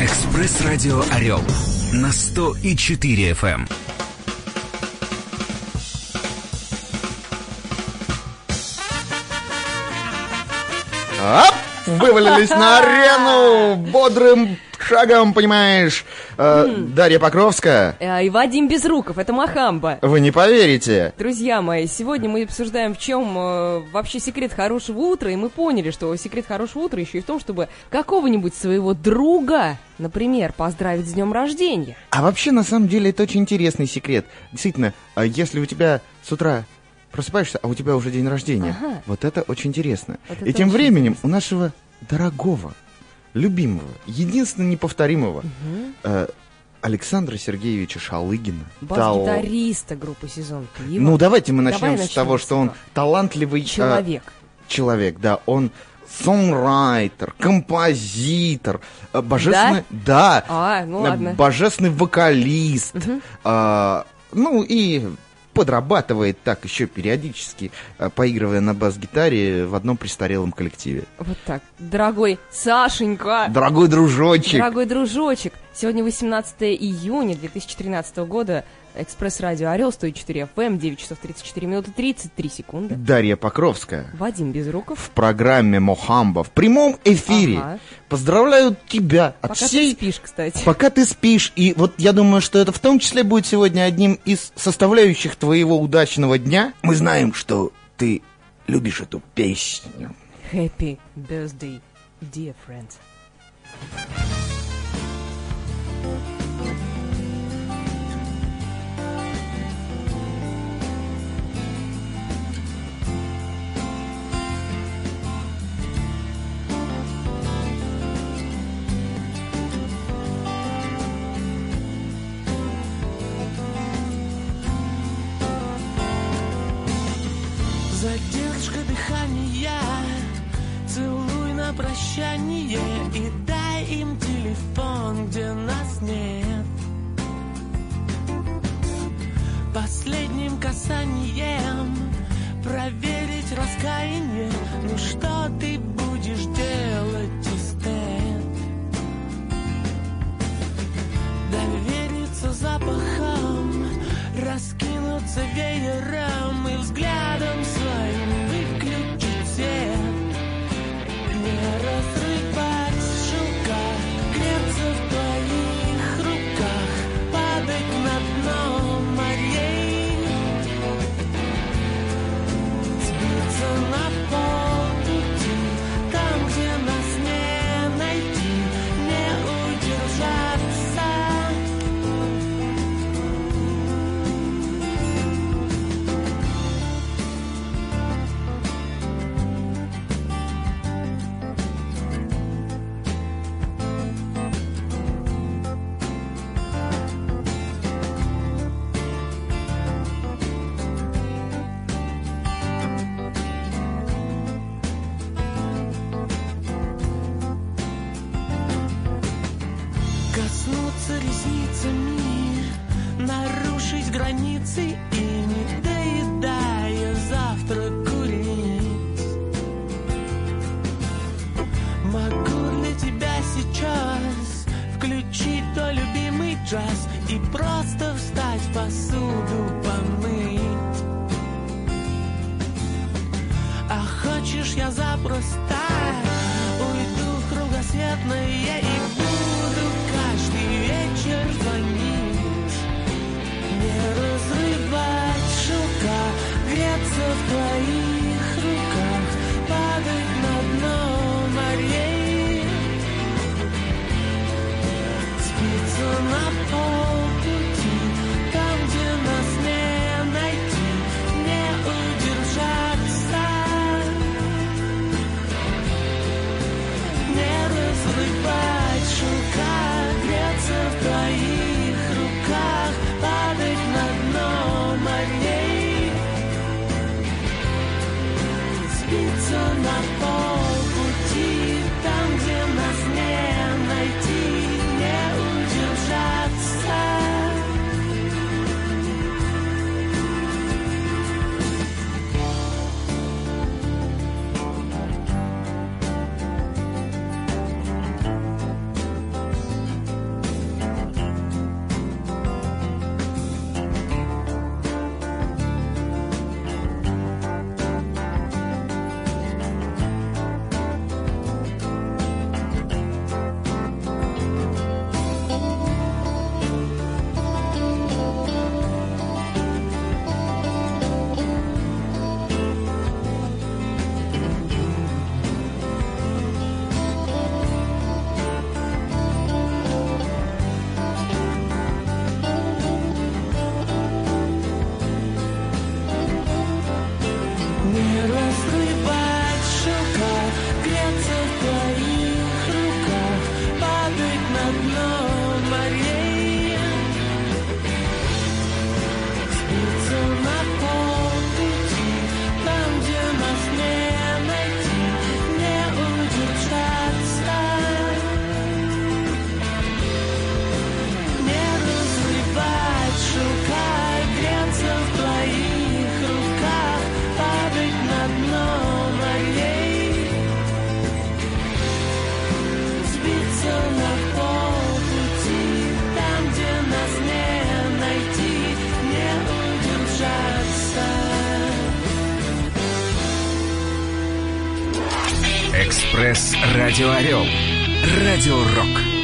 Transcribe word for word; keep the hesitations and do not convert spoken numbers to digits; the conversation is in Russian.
Экспресс-радио «Орел» на сто и четыре эф эм. Оп! Вывалились на арену бодрым шагом, понимаешь. Э, mm. Дарья Покровская. А, и Вадим Безруков, это Махамба. Вы не поверите. Друзья мои, сегодня мы обсуждаем, в чем э, вообще секрет хорошего утра. И мы поняли, что секрет хорошего утра еще и в том, чтобы какого-нибудь своего друга, например, поздравить с днем рождения. А вообще, на самом деле, это очень интересный секрет. Действительно, если у тебя с утра просыпаешься, а у тебя уже день рождения. Ага. Вот это очень интересно. Вот и тем временем интересно. У нашего дорогого, любимого, единственно неповторимого угу. э, Александра Сергеевича Шалыгина. Бас-гитариста тал... группы «Сезон пива». Ну, давайте мы начнем, Давай с того, что он талантливый человек. Э, человек, да. Он сонграйтер, композитор, э, божественный... Да? Да а, ну э, ладно. Божественный вокалист. Угу. Э, ну и... подрабатывает так еще периодически, поигрывая на бас-гитаре в одном престарелом коллективе. Вот так. Дорогой Сашенька! Дорогой дружочек! Дорогой дружочек! Сегодня восемнадцатое июня две тысячи тринадцатого года. Экспресс-радио «Орел», сто четыре эф эм, девять часов тридцать четыре минуты тридцать три секунды. Дарья Покровская. Вадим Безруков. В программе «Мохамба» в прямом эфире. Ага. Поздравляют тебя от Пока всей... ты спишь, кстати. Пока ты спишь. И вот я думаю, что это в том числе будет сегодня одним из составляющих твоего удачного дня. Мы знаем, что ты любишь эту песню. Happy birthday, dear friend. Задержка дыхания, целуй на прощание и дай им телефон, где нас нет. Последним касанием проверить раскаяние. Ну что ты будешь делать, эстет? Довериться запахом, раскинуться веером и взглядом своим выключить свет. Не разрывать шелка, греться в твоих руках, падать на дно морей, сбиться на полпути, там, где нас не найти, не удержаться. Коснуться ресницами, нарушить границы и, не доедая, завтра курить. Могу для тебя сейчас включить твой любимый джаз и просто встать, посуду помыть. А хочешь, я запросто уйду в кругосветное и буду каждый вечер звонить. Не разрывать шелка, греться в твоих руках, падать на дно морей, спиться на полпути, там, где нас не найти, не удержаться. Экспресс Радио Орел. Радио Рок.